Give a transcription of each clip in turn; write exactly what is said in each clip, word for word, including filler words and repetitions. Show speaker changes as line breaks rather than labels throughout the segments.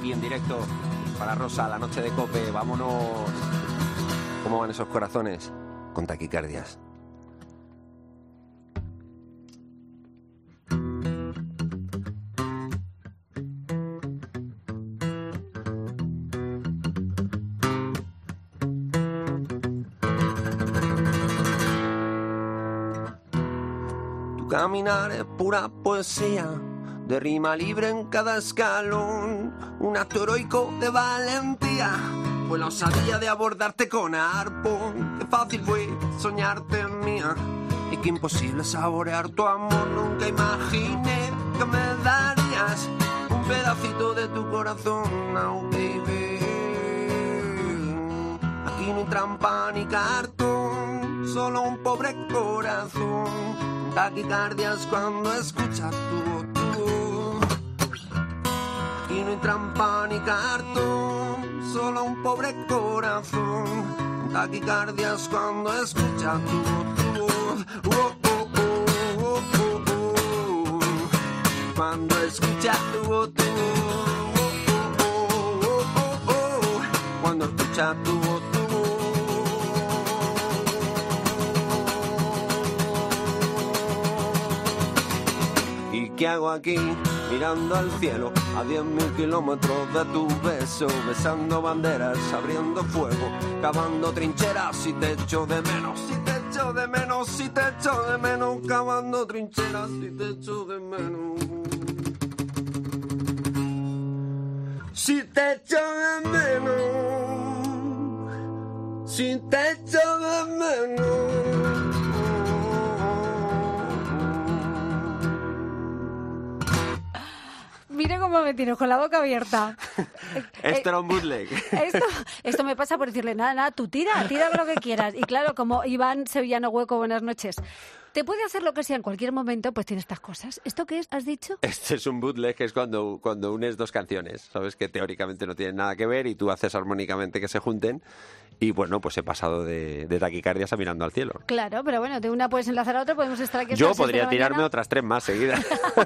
aquí en directo para Rosa, la noche de COPE. Vámonos. ¿Cómo van esos corazones? Con taquicardias. Tu caminar es pura poesía, de rima libre en cada escalón, un acto heroico de valentía, fue la osadía de abordarte con arpón. Qué fácil fue soñarte mía, y qué imposible saborear tu amor. Nunca imaginé que me darías un pedacito de tu corazón, oh baby. Aquí no hay trampa ni cartón, solo un pobre corazón, taquicardias cuando escuchas tu voz. Y no hay trampa ni cartón, solo un pobre corazón, taquicardias cuando escucha tu voz. Oh, oh, oh, oh, oh, oh. Cuando escucha tu voz, tu voz. Oh, oh, oh, oh, oh, oh. Cuando escucha tu voz, tu voz. ¿Y qué hago aquí? Mirando al cielo, a diez mil kilómetros de tu beso, besando banderas, abriendo fuego, cavando trincheras, si te echo de menos, si te echo de menos, si te echo de menos, cavando trincheras, si te echo de menos. Si te echo de menos, si te echo de menos.
Mira cómo me tienes, con la boca abierta.
Esto era un bootleg.
Esto, esto me pasa por decirle, nada, nada, tú tira, tira lo que quieras. Y claro, como Iván Sevillano Hueco, buenas noches. Te puede hacer lo que sea en cualquier momento, pues tiene estas cosas. ¿Esto qué es? ¿Has dicho?
Este es un bootleg, que es cuando, cuando unes dos canciones, ¿sabes? Que teóricamente no tienen nada que ver y tú haces armónicamente que se junten. Y bueno, pues he pasado de, de taquicardias a mirando al cielo.
Claro, pero bueno, de una puedes enlazar a otra, podemos estar aquí hasta
Yo
las siete
podría
de la
tirarme
mañana.
otras tres más seguidas.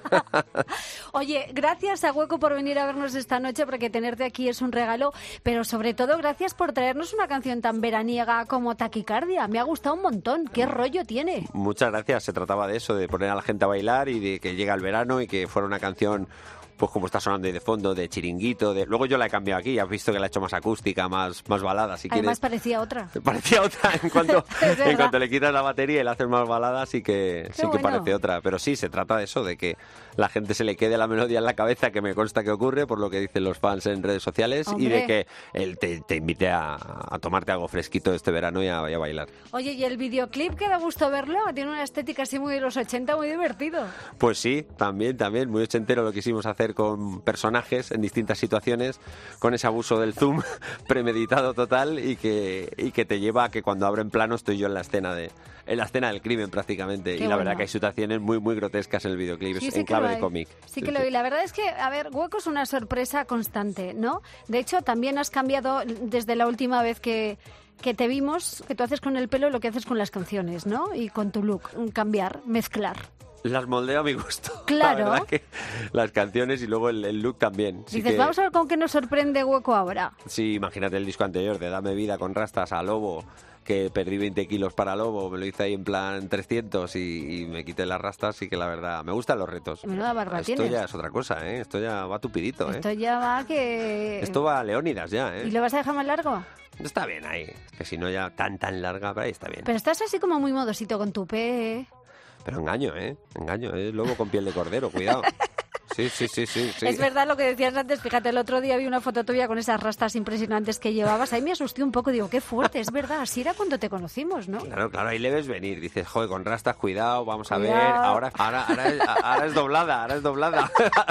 Oye, gracias a Hueco por venir a vernos esta noche, porque tenerte aquí es un regalo, pero sobre todo gracias por traernos una canción tan veraniega como Taquicardia. Me ha gustado un montón. ¿Qué rollo tiene?
Muchas gracias. Se trataba de eso, de poner a la gente a bailar y de que llega el verano y que fuera una canción, pues como está sonando ahí de fondo, de chiringuito. De... Luego yo la he cambiado aquí, has visto que la he hecho más acústica, más, más balada, si
Además
quieres.
parecía otra.
Parecía otra, en cuanto,
Es
en
verdad.
cuanto le quitas la batería y le haces más balada, sí que,
Qué
sí que
bueno.
parece otra. Pero sí, se trata de eso, de que la gente se le quede la melodía en la cabeza, que me consta que ocurre, por lo que dicen los fans en redes sociales,
Hombre.
y de que él te, te invite a, a tomarte algo fresquito este verano y a, y a bailar.
Oye, ¿y el videoclip que da gusto verlo? Tiene una estética así muy de los ochenta, muy divertido.
Pues sí, también, también, muy ochentero. Lo quisimos hacer con personajes en distintas situaciones, con ese abuso del zoom premeditado total y que, y que te lleva a que cuando abren plano estoy yo en la escena de en la escena del crimen prácticamente.
Qué
y la
bueno.
verdad que hay situaciones muy, muy grotescas en el videoclip,
Sí,
es
sí
en
que lo
clave de
hay.
cómic.
Sí que lo vi. La verdad es que, a ver, Hueco es una sorpresa constante, ¿no? De hecho, también has cambiado desde la última vez que, que te vimos, que tú haces con el pelo lo que haces con las canciones, ¿no? Y con tu look, un cambiar, mezclar.
Las moldeo a mi gusto.
Claro.
La verdad que las canciones y luego el, el look también. Sí
Dices,
que-
vamos a ver con qué nos sorprende Hueco ahora.
Sí, imagínate el disco anterior de Dame Vida con rastas a Lobo, que perdí veinte kilos para Lobo, me lo hice ahí en plan trescientos y, y me quité las rastas, y que la verdad me gustan los retos.
Menuda barba
Esto
tienes.
ya es otra cosa, ¿eh? Esto ya va tupidito, ¿eh?
Esto ya va que...
Esto va a Leónidas ya, ¿eh?
¿Y lo vas a dejar más largo?
Está bien ahí, que si no ya tan tan larga, pero ahí está bien.
Pero estás así como muy modosito con tu pe...
Pero engaño, ¿eh? Engaño, es lobo con piel de cordero, cuidado. Sí, sí, sí, sí, sí.
Es verdad lo que decías antes, fíjate, el otro día vi una foto tuya con esas rastas impresionantes que llevabas, ahí me asusté un poco, digo, qué fuerte, es verdad, así era cuando te conocimos, ¿no?
Claro, claro, ahí le ves venir. Dices, joder, con rastas, cuidado, vamos a ver.
Cuidado.
Ahora, ahora, ahora, es, ahora es doblada, ahora es doblada.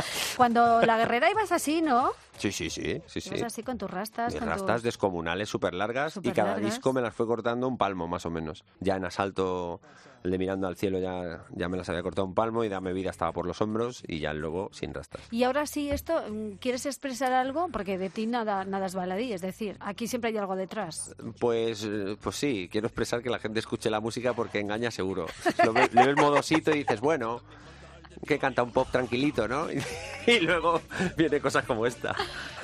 Cuando la guerrera ibas así, ¿no?
Sí, sí, sí, sí, sí.
Ibas así con tus rastas,
Mis
con
rastas
tus...
descomunales, súper largas, y cada
Superlargas.
disco me las fue cortando un palmo, más o menos. Ya en Asalto, el de Mirando al Cielo, ya, ya me las había cortado un palmo, y Dame Vida estaba por los hombros, y ya el Lobo sin rastas.
Y ahora sí, esto, ¿quieres expresar algo? Porque de ti nada, nada es baladí, es decir, aquí siempre hay algo detrás.
Pues, eh, pues sí, quiero expresar que la gente escuche la música porque engaña seguro. Lo ve- le ves modosito y dices, bueno, que canta un pop tranquilito, ¿no? Y luego viene cosas como esta.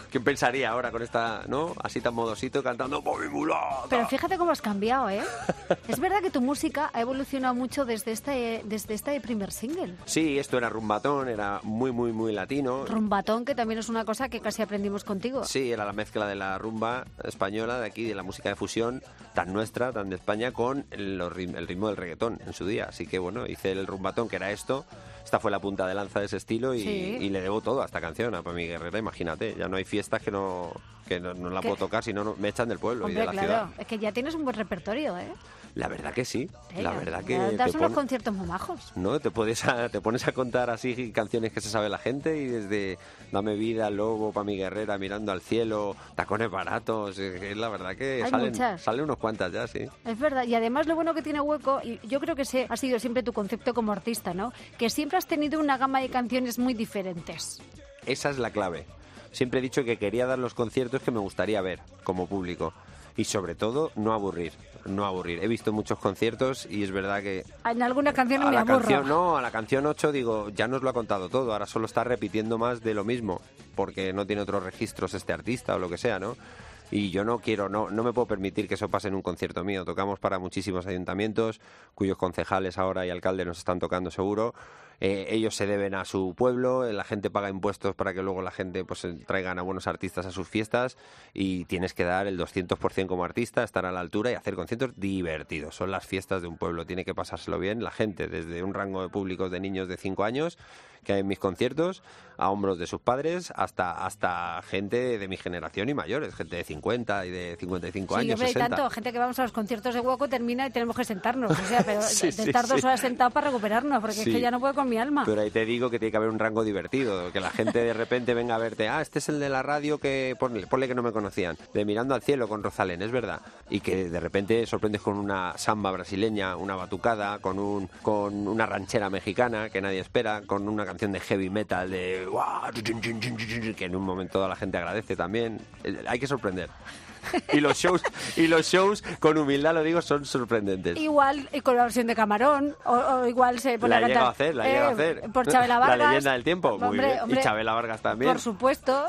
¿Quién pensaría ahora con esta, ¿no? Así tan modosito cantando Bobby Mulata?
Pero fíjate cómo has cambiado, ¿eh? Es verdad que tu música ha evolucionado mucho desde este, desde este primer single.
Sí, esto era rumbatón, era muy, muy, muy latino.
Rumbatón, que también es una cosa que casi aprendimos contigo.
Sí, era la mezcla de la rumba española de aquí, de la música de fusión, tan nuestra, tan de España, con el, el ritmo del reggaetón en su día. Así que bueno, hice el rumbatón, que era esto. Esta fue la punta de lanza de ese estilo y,
sí.
y le debo todo a esta canción, a Pami Guerrera, imagínate. Ya no hay fiestas que no, que no, no la puedo tocar, si no, no me echan del pueblo.
Hombre,
y de la
claro,
ciudad.
Es que ya tienes un buen repertorio, ¿eh?
La verdad que sí,
sí
la verdad que...
Das
te
unos
pon...
conciertos muy majos.
No, te, puedes a, te pones a contar así canciones que se sabe la gente y desde Dame Vida, Lobo, Pami Guerrera, Mirando al Cielo, Tacones Baratos, es la verdad que
Hay
salen,
muchas.
salen unos cuantas ya, sí.
Es verdad, y además lo bueno que tiene Hueco, y yo creo que ese ha sido siempre tu concepto como artista, ¿no? Que siempre has tenido una gama de canciones muy diferentes.
Esa es la clave. Siempre he dicho que quería dar los conciertos que me gustaría ver como público. Y sobre todo, no aburrir, no aburrir. He visto muchos conciertos y es verdad que...
En algunas canciones
a
me
la
aburro.
Canción, no, a la canción ocho digo, ya nos lo ha contado todo, ahora solo está repitiendo más de lo mismo, porque no tiene otros registros este artista o lo que sea, ¿no? Y yo no quiero, no, no me puedo permitir que eso pase en un concierto mío. Tocamos para muchísimos ayuntamientos, cuyos concejales ahora y alcaldes nos están tocando seguro. Eh, ellos se deben a su pueblo, la gente paga impuestos para que luego la gente pues traigan a buenos artistas a sus fiestas y tienes que dar el doscientos por ciento como artista, estar a la altura y hacer conciertos divertidos. Son las fiestas de un pueblo, tiene que pasárselo bien la gente, desde un rango de públicos de niños de cinco años que hay en mis conciertos, a hombros de sus padres, hasta hasta gente de mi generación y mayores, gente de cincuenta y de cincuenta y cinco
sí,
años,
hombre,
sesenta.
Hay tanto, gente que vamos a los conciertos de Hueco, termina y tenemos que sentarnos, o sea, pero
sí,
de
sí,
estar dos
sí.
horas sentados para recuperarnos, porque
Sí.
es que ya no puedo con mi alma.
Pero ahí te digo que tiene que haber un rango divertido, que la gente de repente venga a verte, ah, este es el de la radio que, ponle, ponle que no me conocían, de Mirando al Cielo con Rosalén, es verdad, y que de repente sorprendes con una samba brasileña, una batucada, con un con una ranchera mexicana que nadie espera, con una canción de heavy metal de ¡guau! Que en un momento toda la gente agradece también. Hay que sorprender. Y los shows y los shows con humildad lo digo son sorprendentes.
Igual y con la versión de Camarón o, o igual se pone
la
a cantar
llega a hacer, la
eh,
llega a hacer
por Chabela Vargas,
la leyenda del tiempo, muy
hombre,
bien.
Hombre,
y Chabela Vargas también,
por supuesto.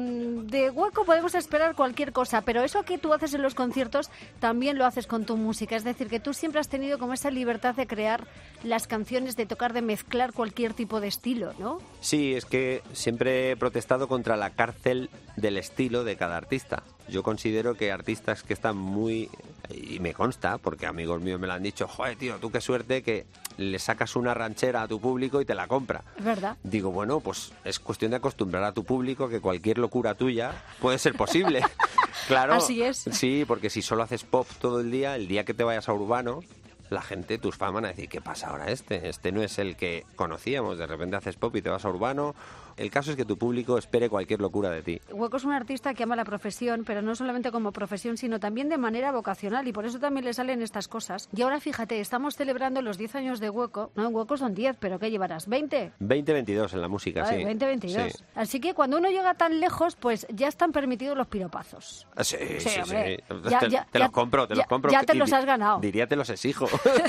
De Hueco podemos esperar cualquier cosa, pero eso que tú haces en los conciertos también lo haces con tu música, es decir, que tú siempre has tenido como esa libertad de crear las canciones, de tocar, de mezclar cualquier tipo de estilo, ¿no?
Sí, es que siempre he protestado contra la cárcel del estilo de cada artista. Yo considero que artistas que están muy... Y me consta, porque amigos míos me lo han dicho, joder, tío, tú qué suerte que le sacas una ranchera a tu público y te la compra.
Es verdad.
Digo, bueno, pues es cuestión de acostumbrar a tu público que cualquier locura tuya puede ser posible. Claro.
Así es.
Sí, porque si solo haces pop todo el día, el día que te vayas a urbano, la gente, tus fans van a decir, ¿qué pasa ahora este? Este no es el que conocíamos, de repente haces pop y te vas a urbano. El caso es que tu público espere cualquier locura de ti.
Hueco es un artista que ama la profesión, pero no solamente como profesión, sino también de manera vocacional, y por eso también le salen estas cosas. Y ahora fíjate, estamos celebrando los diez años de Hueco. No, en Hueco son diez, pero ¿qué llevarás? ¿veinte?
veinte veintidós en la música,
Ay,
sí.
veinte veintidós.
Sí.
Así que cuando uno llega tan lejos, pues ya están permitidos los piropazos.
Ah, Sí, sí, sí.
hombre.
sí.
Ya-
te
ya-
te
ya-
los compro, te
ya-
los compro.
ya te
Y
los
di-
has ganado.
Diría te los exijo.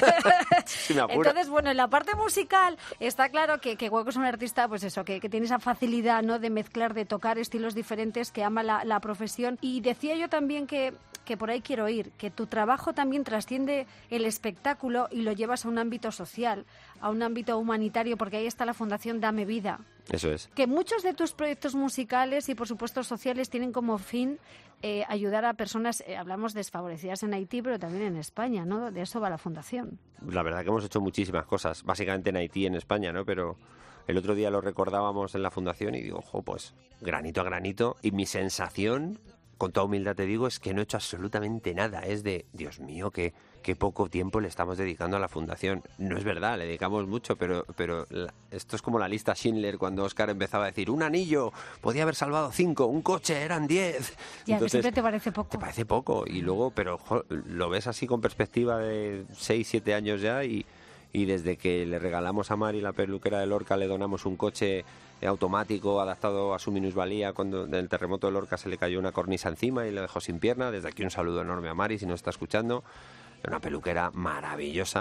Si me apura.
Entonces, bueno, en la parte musical está claro que, que Hueco es un artista, pues eso, que, que tiene esa facilidad, ¿no?, de mezclar, de tocar estilos diferentes, que ama la, la profesión. Y decía yo también que, que por ahí quiero ir, que tu trabajo también trasciende el espectáculo y lo llevas a un ámbito social, a un ámbito humanitario, porque ahí está la Fundación Dame Vida.
Eso es.
Que muchos de tus proyectos musicales y, por supuesto, sociales tienen como fin eh, ayudar a personas, eh, hablamos desfavorecidas en Haití, pero también en España, ¿no? De eso va la Fundación.
La verdad que hemos hecho muchísimas cosas, básicamente en Haití y en España, ¿no? Pero el otro día lo recordábamos en la fundación y digo, ojo, pues granito a granito. Y mi sensación, con toda humildad te digo, es que no he hecho absolutamente nada. Es de, Dios mío, qué, qué poco tiempo le estamos dedicando a la fundación. No es verdad, le dedicamos mucho, pero, pero la, esto es como la lista Schindler cuando Oscar empezaba a decir, un anillo, podía haber salvado cinco, un coche, eran diez.
Ya, que
Entonces,
siempre te parece poco.
te parece poco. Y luego, pero jo, lo ves así con perspectiva de seis, siete años ya y... Y desde que le regalamos a Mari, la peluquera de Lorca, le donamos un coche automático adaptado a su minusvalía cuando en el terremoto de Lorca se le cayó una cornisa encima y le dejó sin pierna. Desde aquí un saludo enorme a Mari, si nos está escuchando. Una peluquera maravillosa.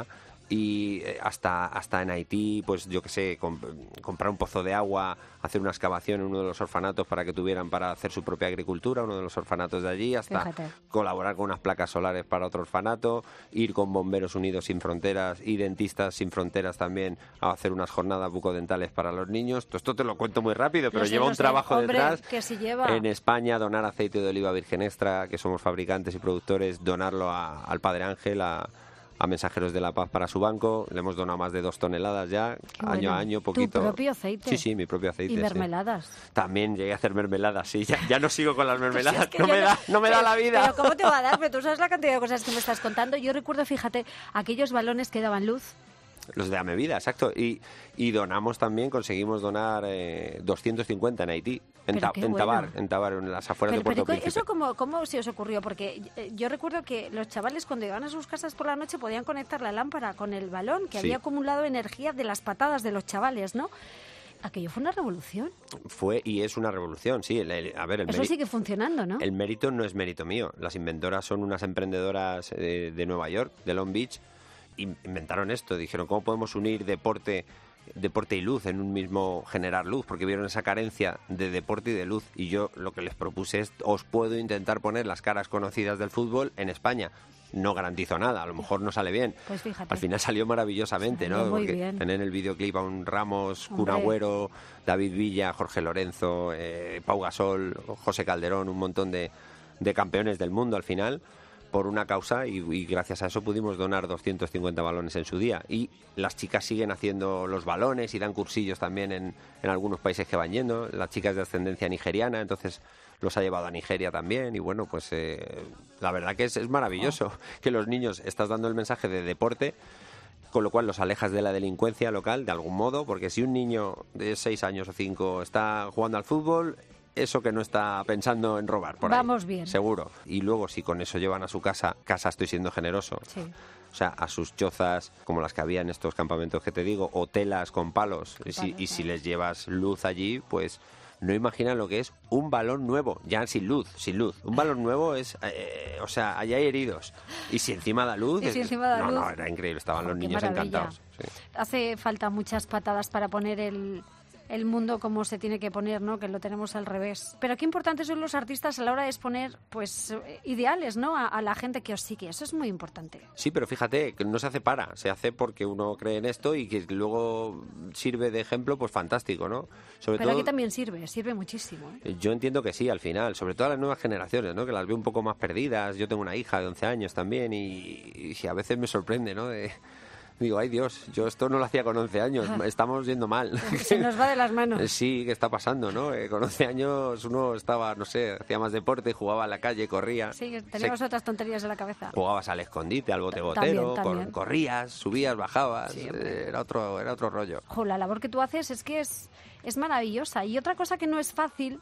y hasta hasta en Haití, pues yo qué sé, comp- comprar un pozo de agua, hacer una excavación en uno de los orfanatos para que tuvieran para hacer su propia agricultura, uno de los orfanatos de allí, hasta
Fíjate.
colaborar con unas placas solares para otro orfanato, ir con Bomberos Unidos Sin Fronteras y Dentistas Sin Fronteras también a hacer unas jornadas bucodentales para los niños. Todo esto te lo cuento muy rápido, pero
Lo sé,
lleva
lo
un
sé.
trabajo
Hombre,
detrás.
que si lleva.
En España, donar aceite de oliva virgen extra, que somos fabricantes y productores, donarlo a- al Padre Ángel, a, a Mensajeros de la Paz para su banco. Le hemos donado más de dos toneladas ya,
Qué
año
bueno.
a año,
¿Tu
poquito.
propio aceite?
Sí, sí, mi propio aceite.
Y
sí.
mermeladas.
También llegué a hacer mermeladas, sí. Ya, ya no sigo con las mermeladas,
Pues es que
no,
yo
me da, no me da
pero-
la vida.
Pero ¿cómo te va a dar? Pero tú sabes la cantidad de cosas que me estás contando. Yo recuerdo, fíjate, aquellos balones que daban luz.
Los de Amevida, exacto. Y, y donamos también, conseguimos donar eh, doscientos cincuenta en Haití, en,
Pero
Ta-
qué
en
bueno.
Tabar, en Tabar, en las afueras
Pero,
de Puerto
pero
Príncipe.
¿eso cómo, cómo se os ocurrió? Porque eh, yo recuerdo que los chavales cuando iban a sus casas por la noche podían conectar la lámpara con el balón que
Sí.
había acumulado energía de las patadas de los chavales, ¿no? Aquello fue una revolución.
Fue y es una revolución, sí. El- el- a ver, el
Eso
meri-
sigue funcionando, ¿no?
El mérito no es mérito mío. Las inventoras son unas emprendedoras eh, de Nueva York, de Long Beach. In- Inventaron esto. Dijeron, ¿cómo podemos unir deporte, deporte y luz en un mismo generar luz? Porque vieron esa carencia de deporte y de luz. Y yo lo que les propuse es, os puedo intentar poner las caras conocidas del fútbol en España. No garantizo nada, a lo mejor no sale bien.
Pues fíjate.
Al final salió maravillosamente,
Salió
¿no?
muy
Porque
bien.
tener en el videoclip a un Ramos, Kun
Hombre.
Agüero, David Villa, Jorge Lorenzo, eh, Pau Gasol, José Calderón, un montón de, de campeones del mundo al final, por una causa, y, y gracias a eso pudimos donar doscientos cincuenta balones en su día. Y las chicas siguen haciendo los balones y dan cursillos también en, en algunos países que van yendo. Las chicas de ascendencia nigeriana, entonces los ha llevado a Nigeria también. Y bueno, pues eh, la verdad que es, es maravilloso que los niños, estás dando el mensaje de deporte, con lo cual los alejas de la delincuencia local de algún modo, porque si un niño de seis años o cinco está jugando al fútbol, eso que no está pensando en robar por ahí.
Vamos bien.
Seguro. Y luego si con eso llevan a su casa, casa estoy siendo generoso,
Sí.
o sea, a sus chozas, como las que había en estos campamentos que te digo, o telas con palos, y, si,
palos,
y si
claro.
les llevas luz allí, pues no imaginan lo que es un balón nuevo, ya sin luz, sin luz. Un balón nuevo es, eh, o sea, allá hay heridos. Y si encima da luz...
Y si
es-
encima da
no,
luz.
no, era increíble, estaban
Jo,
los
qué
niños
maravilla.
encantados. Sí.
Hace falta muchas patadas para poner el, el mundo como se tiene que poner, ¿no? Que lo tenemos al revés. Pero qué importantes son los artistas a la hora de exponer, pues, eh, ideales, ¿no? A, a la gente que os sigue. Eso es muy importante.
Sí, pero fíjate, que no se hace para, se hace porque uno cree en esto y que luego sirve de ejemplo, pues fantástico, ¿no? Sobre
Pero
todo,
aquí también sirve, sirve muchísimo, ¿eh?
yo entiendo que sí, al final, sobre todo a las nuevas generaciones, ¿no? Que las veo un poco más perdidas. Yo tengo una hija de once años también y, y a veces me sorprende, ¿no? De, digo, ay Dios, yo esto no lo hacía con once años, estamos yendo mal.
Se nos va de las manos.
Sí, ¿qué está pasando, no? Eh, con once años uno estaba, no sé, hacía más deporte, jugaba a la calle, corría.
Sí, teníamos
Se-
otras tonterías en la cabeza.
Jugabas al escondite, al bote
También,
botero, cor-
también.
corrías, subías, bajabas,
Sí, hombre.
eh, era otro, era otro rollo.
Jo, la labor que tú haces es que es, es maravillosa. Y otra cosa que no es fácil,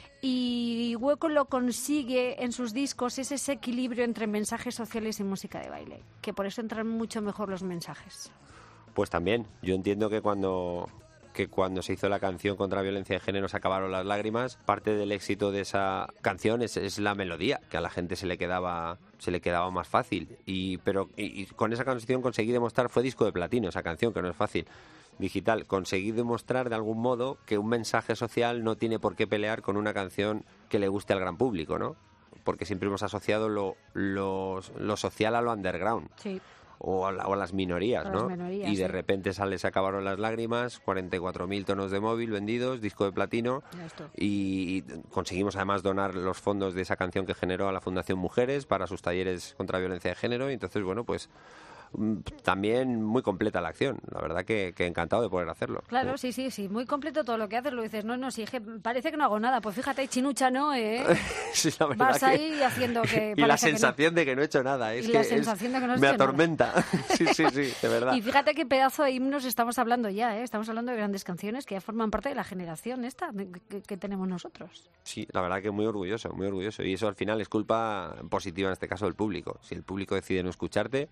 y Hueco lo consigue en sus discos, es ese equilibrio entre mensajes sociales y música de baile. Que por eso entran mucho mejor los mensajes.
Pues también, yo entiendo que cuando que cuando se hizo la canción contra violencia de género se acabaron las lágrimas, parte del éxito de esa canción es, es la melodía, que a la gente se le quedaba se le quedaba más fácil. Y pero y, y con esa canción conseguí demostrar, fue disco de platino esa canción, que no es fácil, digital, conseguí demostrar de algún modo que un mensaje social no tiene por qué pelear con una canción que le guste al gran público, ¿no? Porque siempre hemos asociado lo, lo, lo social a lo underground.
Sí.
O a, la- o a las minorías,
A las
¿no?
minorías,
y de
sí.
repente sale, se acabaron las lágrimas, cuarenta y cuatro mil tonos de móvil vendidos, disco de platino,
Ya esto.
y, y conseguimos además donar los fondos de esa canción que generó a la Fundación Mujeres para sus talleres contra violencia de género, y entonces, bueno, pues mm, también muy completa la acción, la verdad que, que encantado de poder hacerlo.
Claro, sí, sí, sí, muy completo todo lo que haces, lo dices, no, no, sí, es que parece que no hago nada, pues fíjate, chinucha, ¿no? ¿Eh?
Sí, la verdad
Vas
que-
ahí haciendo que
Y la
parece que no.
sensación de que no he hecho nada, es
Y
que
la
es-
sensación de que no has
me
hecho nada.
atormenta. Sí, sí, sí, de verdad.
Y fíjate qué pedazo de himnos estamos hablando ya, ¿eh? Estamos hablando de grandes canciones que ya forman parte de la generación esta de- que, que tenemos nosotros.
Sí, la verdad que muy orgulloso, muy orgulloso. Y eso al final es culpa positiva, en este caso, del público. Si el público decide no escucharte,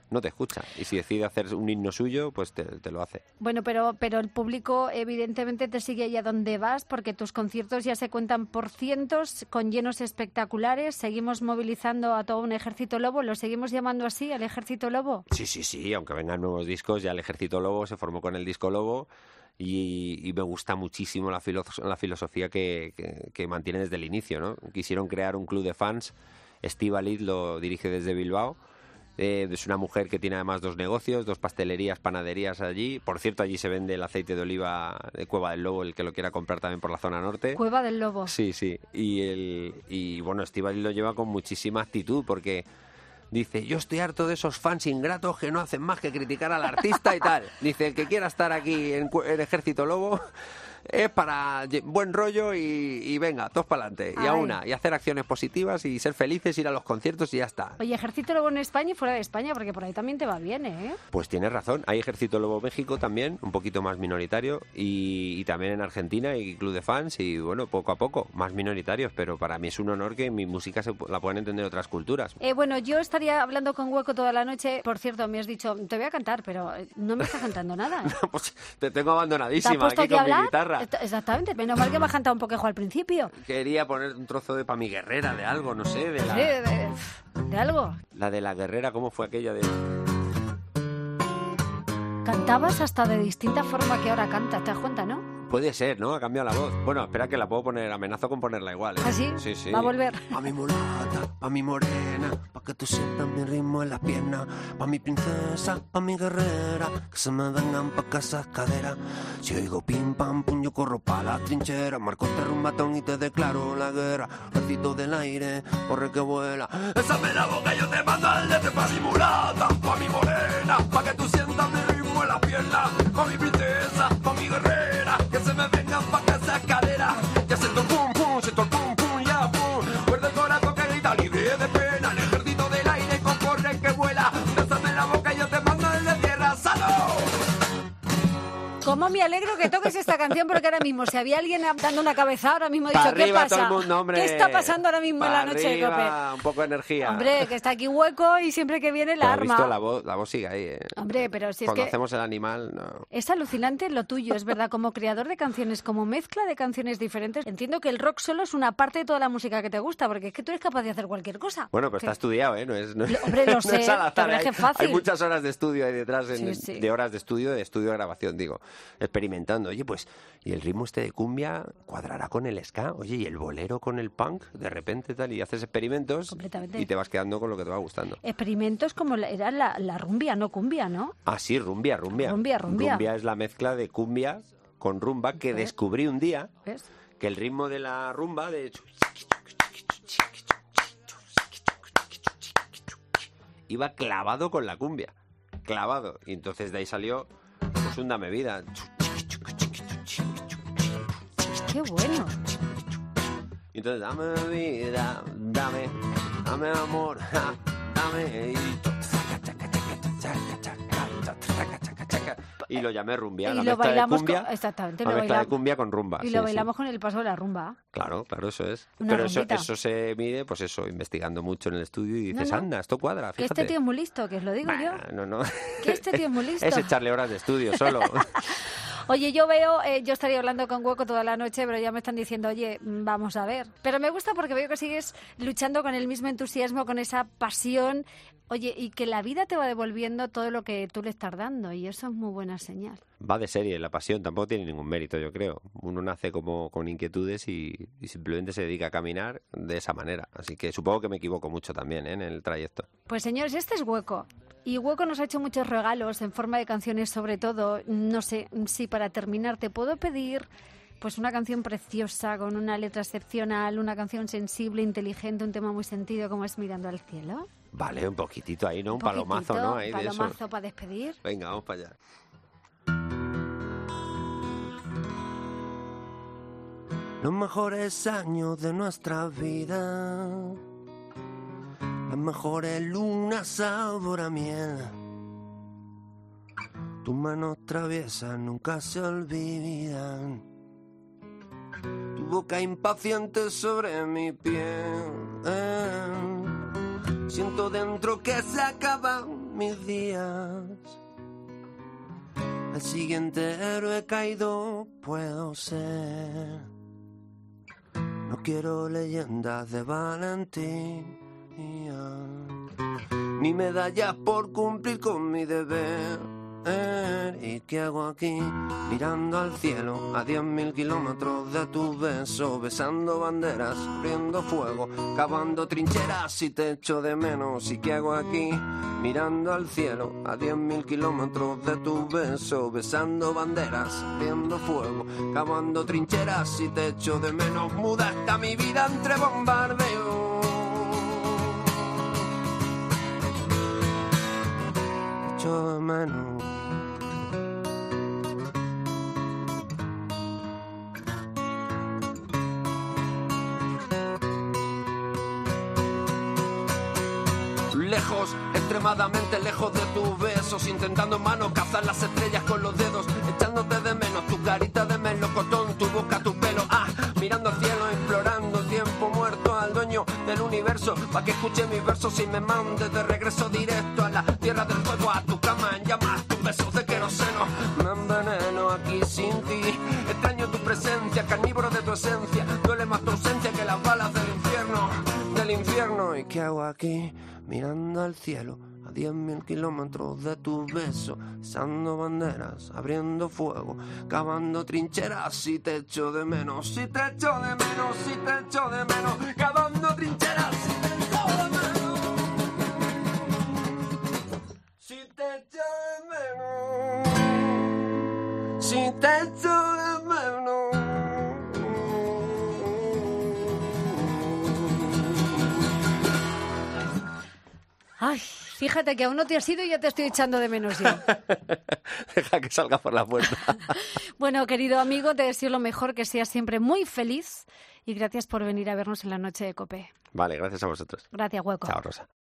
no te escucha. Y si decide hacer un himno suyo, pues te, te lo hace.
Bueno, pero, pero el público evidentemente te sigue allá donde vas, porque tus conciertos ya se cuentan por cientos, con llenos espectaculares. Seguimos movilizando a todo un ejército lobo. ¿Lo seguimos llamando así, el ejército lobo?
Sí, sí, sí. Aunque vengan nuevos discos, ya el ejército lobo se formó con el disco Lobo. Y, y me gusta muchísimo la, filo, la filosofía que, que, que mantiene desde el inicio, ¿no? Quisieron crear un club de fans. Estíbaliz lo dirige desde Bilbao. Eh, es una mujer que tiene además dos negocios, dos pastelerías, panaderías allí. Por cierto, allí se vende el aceite de oliva de Cueva del Lobo, el que lo quiera comprar también por la zona norte.
Cueva del Lobo.
Sí, sí. Y, el, y bueno, Estíbaliz lo lleva con muchísima actitud porque... Dice, yo estoy harto de esos fans ingratos que no hacen más que criticar al artista y tal. Dice, el que quiera estar aquí en el Ejército Lobo es para buen rollo y, y venga, todos para adelante. Y a una, y hacer acciones positivas y ser felices, ir a los conciertos y ya está.
Oye, Ejército Lobo en España y fuera de España, porque por ahí también te va bien, ¿eh?
Pues tienes razón. Hay Ejército Lobo México también, un poquito más minoritario, y, y también en Argentina hay club de fans y bueno, poco a poco, más minoritarios, pero para mí es un honor que mi música se la puedan entender otras culturas.
Eh, bueno, yo estaría hablando con Hueco toda la noche. Por cierto, me has dicho, te voy a cantar, pero no me estás cantando nada, ¿eh?
Pues te tengo abandonadísima
aquí,
aquí con
hablar?
mi guitarra.
Exactamente, menos mal que me has cantado un poquejo al principio.
Quería poner un trozo de Pa' mi guerrera, de algo, no sé, de la...
Sí, de, de, de algo.
La de la guerrera, ¿cómo fue aquella de...?
Cantabas hasta de distinta forma que ahora cantas, ¿te das cuenta, no?
Puede ser, ¿no? Ha cambiado la voz. Bueno, espera que la puedo poner, amenazo con ponerla igual, ¿eh?
¿Ah, sí?
Sí, sí.
Va a volver.
Pa' mi mulata, pa' mi morena, pa' que tú sientas mi ritmo en las piernas, pa' mi princesa, pa' mi guerrera, que se me vengan pa' esas caderas. Si oigo pim pam pum, yo corro pa' la trinchera, marco este rumbatón y te declaro la guerra. Ejército del aire, corre que vuela. Ésame la boca, yo te mando al dete pa' mi mulata, pa' mi morena, pa' que tú sientas mi ritmo en las piernas, pa' mi princesa, pa' mi guerrera, que se me vengan pa' esas caderas. Ya siento pum pum, siento pum pum, ya pum. Fuerte el corazón que grita libre de pena. El ejército del aire con corre que vuela. Bésame la boca y yo te mando desde tierra. ¡Salud!
¿Cómo me alegro que toques esta canción? Porque ahora mismo, si había alguien dando una cabeza, ahora mismo he dicho, ¿qué pasa?
Todo el mundo, hombre.
¿Qué está pasando ahora mismo en la noche de Cope?
Un poco de energía.
Hombre, que está aquí Hueco y siempre que viene la
Pero,
arma.
Visto, la, voz, la voz sigue ahí, ¿eh?
Hombre, pero si es
Cuando
que...
hacemos el animal, no.
Es alucinante lo tuyo, es verdad, como creador de canciones, como mezcla de canciones diferentes. Entiendo que el rock solo es una parte de toda la música que te gusta, porque es que tú eres capaz de hacer cualquier cosa.
Bueno, pero
que...
está estudiado, ¿eh? No es, no,
Hombre, lo
no
sé,
es al azar,
pero es que
hay,
es fácil.
hay muchas horas de estudio ahí detrás, en,
sí, sí.
de horas de estudio, de estudio de grabación, digo, experimentando. Oye, pues, y el ritmo este de cumbia cuadrará con el ska, oye, y el bolero con el punk, de repente tal, y haces experimentos y te vas quedando con lo que te va gustando.
Experimentos como la, era la, la rumbia, no cumbia, ¿no?
Ah, sí, rumbia, rumbia.
Rumbia, rumbia.
Rumbia es la mezcla de cumbia con rumba que
¿ves?
Descubrí un día,
¿ves?
Que el ritmo de la rumba de iba clavado con la cumbia, clavado, y entonces de ahí salió pues un Dame Vida.
¡Qué bueno!
Y entonces, dame vida, dame, dame amor, dame... Y lo llamé rumbia,
y
la
lo
mezcla de cumbia,
con, exactamente,
la
lo
mezcla
bailamos,
de cumbia con rumba.
Y
sí,
lo bailamos
sí.
con el paso de la rumba.
Claro, claro, eso es.
Una
Pero eso,
rumbita.
eso se mide, pues eso, investigando mucho en el estudio y dices,
No, no.
anda, esto cuadra,
Que
fíjate.
este tío es muy listo, que os lo digo
Bah,
yo.
No, no.
Que este tío es muy listo.
Es echarle horas de estudio solo.
Oye, yo veo, eh, yo estaría hablando con Hueco toda la noche, pero ya me están diciendo, oye, vamos a ver. Pero me gusta porque veo que sigues luchando con el mismo entusiasmo, con esa pasión. Oye, y que la vida te va devolviendo todo lo que tú le estás dando, y eso es muy buena señal.
Va de serie, la pasión tampoco tiene ningún mérito, yo creo. Uno nace como con inquietudes y, y simplemente se dedica a caminar de esa manera. Así que supongo que me equivoco mucho también, ¿eh? En el trayecto.
Pues señores, este es Hueco. Y Hueco nos ha hecho muchos regalos en forma de canciones, sobre todo. No sé si para terminar te puedo pedir pues una canción preciosa, con una letra excepcional, una canción sensible, inteligente, un tema muy sentido como es Mirando al cielo.
Vale, un poquitito ahí, ¿no? Un,
Un
palomazo,
poquitito,
¿no? Ahí de eso.
palomazo para despedir.
Venga, vamos para allá. Los mejores años de nuestra vida, las mejores lunas sabor a miel. Tus manos traviesas nunca se olvidan. Tu boca impaciente sobre mi piel. Eh. Siento dentro que se acaba mis días. El siguiente héroe caído puedo ser. No quiero leyendas de valentía, ni medallas por cumplir con mi deber. ¿Y qué hago aquí? Mirando al cielo a diez mil kilómetros de tu beso, besando banderas, abriendo fuego, cavando trincheras y te echo de menos. ¿Y qué hago aquí? Mirando al cielo a diez mil kilómetros de tu beso, besando banderas, abriendo fuego, cavando trincheras y te echo de menos. Muda está mi vida entre bombardeos. Te echo de menos. Lejos, extremadamente lejos de tus besos, intentando en mano cazar las estrellas con los dedos, echándote de menos, tu carita de melocotón, tu boca, tu pelo, ah, mirando al cielo, implorando tiempo muerto al dueño del universo, pa' que escuche mis versos y me mande de regreso directo a la tierra del fuego, a tu cama en llamas, tus besos de queroseno, me enveneno aquí sin ti, extraño tu presencia, carnívoro de tu esencia, duele más tu ausencia que las balas del infierno, del infierno. ¿Y qué hago aquí? Mirando al cielo a diez mil kilómetros de tu beso, izando banderas, abriendo fuego, cavando trincheras. Si te echo de menos, si te echo de menos, si te echo de menos, cavando trincheras. Si te echo de menos, si te echo de menos, si te echo de menos.
Ay, fíjate que aún no te has ido y ya te estoy echando de menos yo.
Deja que salga por la puerta.
Bueno, querido amigo, te deseo lo mejor, que seas siempre muy feliz y gracias por venir a vernos en la noche de COPE.
Vale, gracias a vosotros.
Gracias, Hueco.
Chao, Rosa.